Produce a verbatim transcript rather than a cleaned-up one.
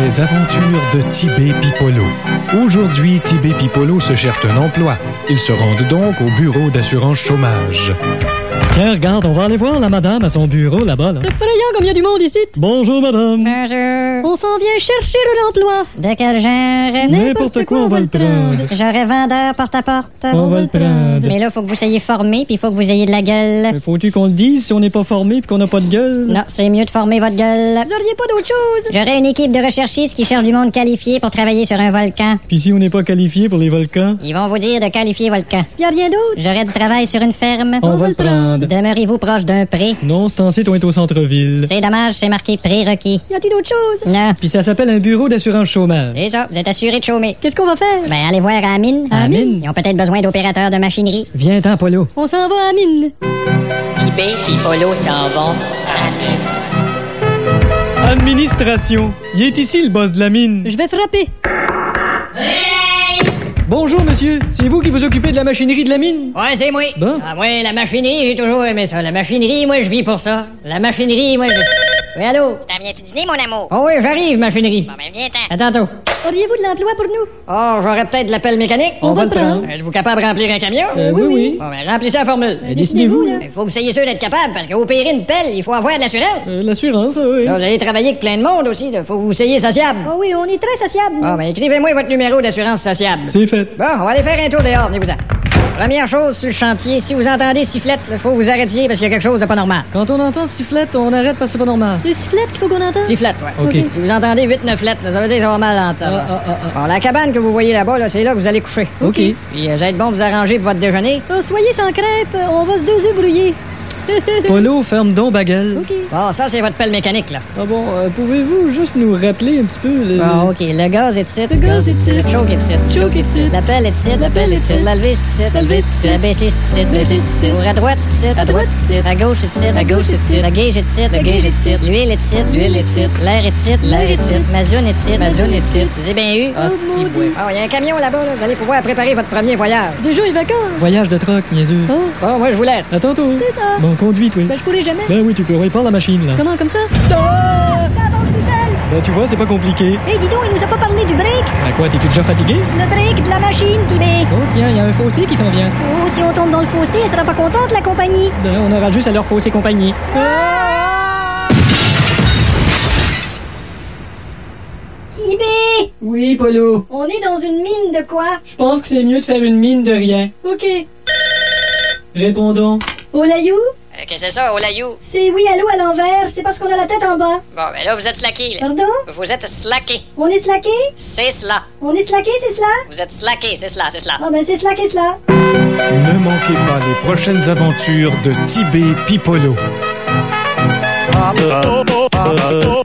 Les aventures de Tibé Pipolo. Aujourd'hui, Tibé Pipolo se cherche un emploi. Ils se rendent donc au bureau d'assurance chômage. Tiens, regarde, on va aller voir la madame à son bureau là-bas. Là. C'est effrayant comme il y a du monde ici. Bonjour, madame. Bonjour. On s'en vient chercher le emploi. De quel genre? N'importe quoi, on va le prendre. J'aurais vendeur porte-à-porte. On va le prendre. Mais là, faut que vous soyez formé, puis il faut que vous ayez de la gueule. Mais faut-tu qu'on le dise si on n'est pas formé puis qu'on n'a pas de gueule? Non, c'est mieux de former votre gueule. Vous auriez pas d'autre chose? J'aurais une équipe de recherchistes qui cherche du monde qualifié pour travailler sur un volcan. Puis si on n'est pas qualifié pour les volcans? Ils vont vous dire de qualifier volcan. Y a rien d'autre? J'aurais du travail sur une ferme. On, on va le prendre. Demeurez-vous proche d'un pré? Non, c'est ensuite on est au centre-ville. C'est dommage, c'est marqué prérequis. Y a-t-il d'autre chose? Non. Puis ça s'appelle un bureau d'assurance chômage. C'est ça, vous êtes assuré de chômer. Qu'est-ce qu'on va faire? Ben, allez voir à la mine. À la mine? Ils ont peut-être besoin d'opérateurs de machinerie. Viens-t'en, Polo. On s'en va à la mine. Tibé et Polo s'en vont à la mine. Administration. Il est ici, le boss de la mine. Je vais frapper. Bonjour, monsieur. C'est vous qui vous occupez de la machinerie de la mine? Ouais, c'est moi. Bon. Ah, moi, la machinerie, j'ai toujours aimé ça. La machinerie, moi, je vis pour ça. La machinerie, moi, je... Oui, allô? T'en viens-tu dîner, mon amour? Oh oui, j'arrive, machinerie. Bon, ben, viens-t'en. À tantôt. Auriez-vous de l'emploi pour nous? Oh, j'aurais peut-être de l'appel mécanique. On, On va le prendre. Êtes-vous capable de remplir un camion? Euh, oui, oui. Bon, ben, remplissez la formule. Euh, Décidez-vous, là. Il faut que vous soyez sûr d'être capable, parce qu'au pire une pelle, il faut avoir de l'assurance. Euh, L'assurance, oui. Là, vous allez travailler avec plein de monde aussi. Il faut que vous soyez sociable. Oh oui, on est très sociable. Bon, ben, écrivez-moi votre numéro d'assurance sociable. C'est fait. Bon, on va aller faire un tour dehors, venez-vous-en. Première chose sur le chantier, si vous entendez sifflette, il faut vous arrêter parce qu'il y a quelque chose de pas normal. Quand on entend sifflette, on arrête parce que c'est pas normal. C'est sifflette qu'il faut qu'on entende? Sifflette, ouais. OK. Si vous entendez huit neuf lettres, ça veut dire que ça va mal entendre. Ah, ah, ah, Bon, la cabane que vous voyez là-bas, là, c'est là que vous allez coucher. OK. Puis, euh, vous êtes bon de vous arranger pour votre déjeuner. Oh, soyez sans crêpes, on va se deux œufs brouillés. Polo, ferme donc baguelle. OK. Bon, ça, c'est votre pelle mécanique, là. Ah bon, euh, pouvez-vous juste nous rappeler un petit peu le... Bon, OK. Le gaz est ici. Le gaz est ici. Le choke est ici. Choke est ici. La pelle est ici. La pelle est ici. La lever c'est ici. La lever c'est ici. La baisser c'est ici. Baisser c'est ici. Pour à droite c'est ici. À droite c'est ici. À gauche c'est ici. À gauche c'est ici. La gauge est ici. La gauge est ici. L'huile est ici. L'huile est ici. L'air est ici. L'air est ici. Ma zone est ici. Ma zone est ici. Vous avez bien eu? Ah, Oh, si, maudit. ouais. Ah, il y a un camion là-bas, là. Vous allez pouvoir préparer votre premier voyage. Déjà les vacances. Voyage de troc, niaiseux. Oh, Bon, moi, je vous laisse. À tantôt. c'est ça. Bon, conduite, oui. Ben, je pourrai jamais. Ben oui, tu peux. Oui, parle la machine, là. Comment, comme ça? Ça avance tout seul. Ben, tu vois, c'est pas compliqué. Hé, dis donc, il nous a pas parlé du break. À quoi, t'es-tu déjà fatigué? Le break de la machine, Tibé. Oh, tiens, il y a un fossé qui s'en vient. Oh, si on tombe dans le fossé, elle sera pas contente, la compagnie. Ben, on aura juste à leur fausser compagnie. Tibé, Oui, Polo. on est dans une mine de quoi? Je pense que c'est mieux de faire une mine de rien. OK. Répondons. Olayou? Euh, Qu'est-ce que c'est ça, Olayou? C'est oui, allô à l'envers. C'est parce qu'on a la tête en bas. Bon, ben là, vous êtes slacké, là. Pardon? Vous êtes slacké. On est slacké? C'est cela. On est slacké, c'est cela? Vous êtes slacké, c'est cela, c'est cela. Ah ben c'est slacké, cela. Ne manquez pas les prochaines aventures de Tibé Pipolo.